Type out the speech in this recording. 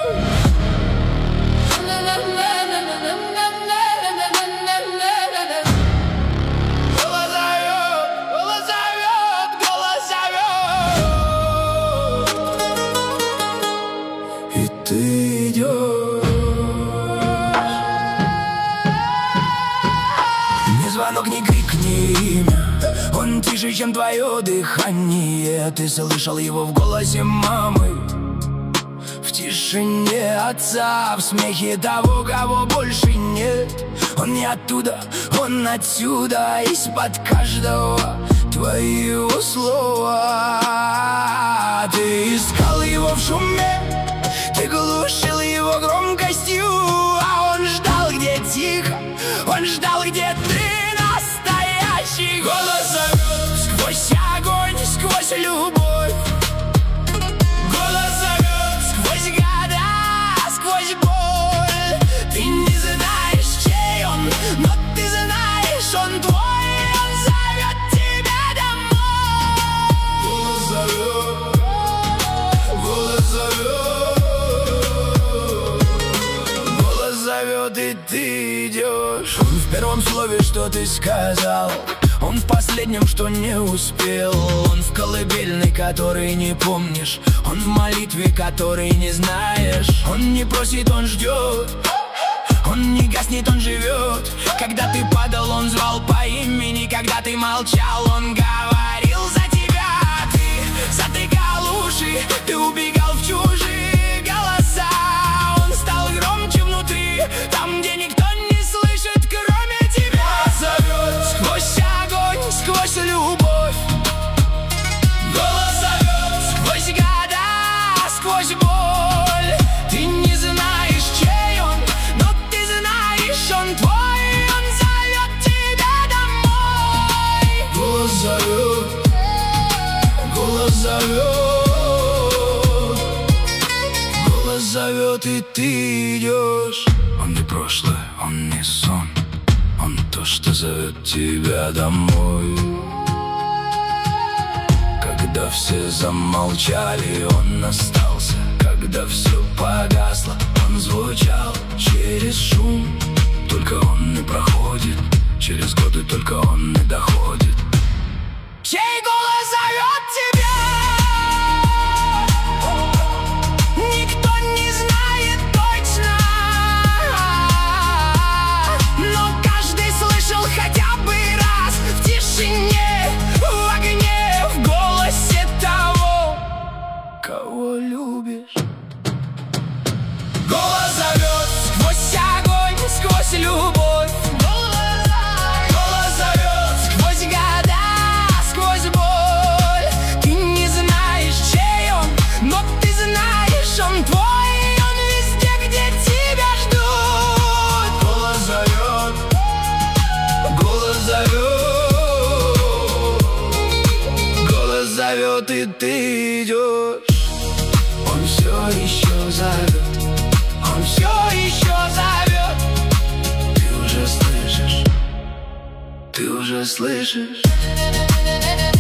И ты идешь. Ни звонок, ни крик, ни имя. Он тише, чем твое дыхание. Ты слышал его в голосе мамы, в тишине отца, в смехе того, кого больше нет. Он не оттуда, он отсюда, из-под каждого твоего слова. Ты искал его в шуме, ты глушил его громкостью, а он ждал, где тихо, он ждал, где ты настоящий. Голос зовет сквозь огонь, сквозь любовь. Голос зовет сквозь года, сквозь боль. Ты не знаешь, чей он, но ты знаешь, он твой, он зовет тебя домой. Голос зовет, голос зовет, голос зовет, и ты идешь. Он в первом слове, что ты сказал, он в последнем, что не успел. Он в колыбельной, которой не помнишь, он в молитве, которой не знаешь. Он не просит, он ждет, он не гаснет, он живет. Когда ты падал, он звал по имени. Когда ты молчал, он говорил за тебя. Ты затыкал уши, ты убегал в чужие голоса. Он стал громче внутри, там, где никто не слышит, кроме тебя. Зовет сквозь огонь, сквозь любовь. Голос зовет сквозь года, сквозь боль. Ты не знаешь, чей он, но ты знаешь, он твой, он зовет тебя домой. Голос зовет, голос зовет, голос зовет, и ты идешь. Он не прошлое, он не сон, он то, что зовет тебя домой. Когда все замолчали, он остался. Когда все погасло, он звучал через шум. Только он не проходит, через годы только он не доходит. Чей голос зовет тебя? Никто не знает точно, но каждый слышал хотя бы раз в тишине, в огне, в голосе того, кого любишь. Голос зовет сквозь огонь, сквозь любовь. Голос зовет сквозь года, сквозь боль. Ты не знаешь, чей он, но ты знаешь, он твой, он везде, где тебя ждут. Голос зовет, голос зовет, голос зовет, и ты идешь. Он все еще зовет, он все еще зовет. Ты уже слышишь, ты уже слышишь.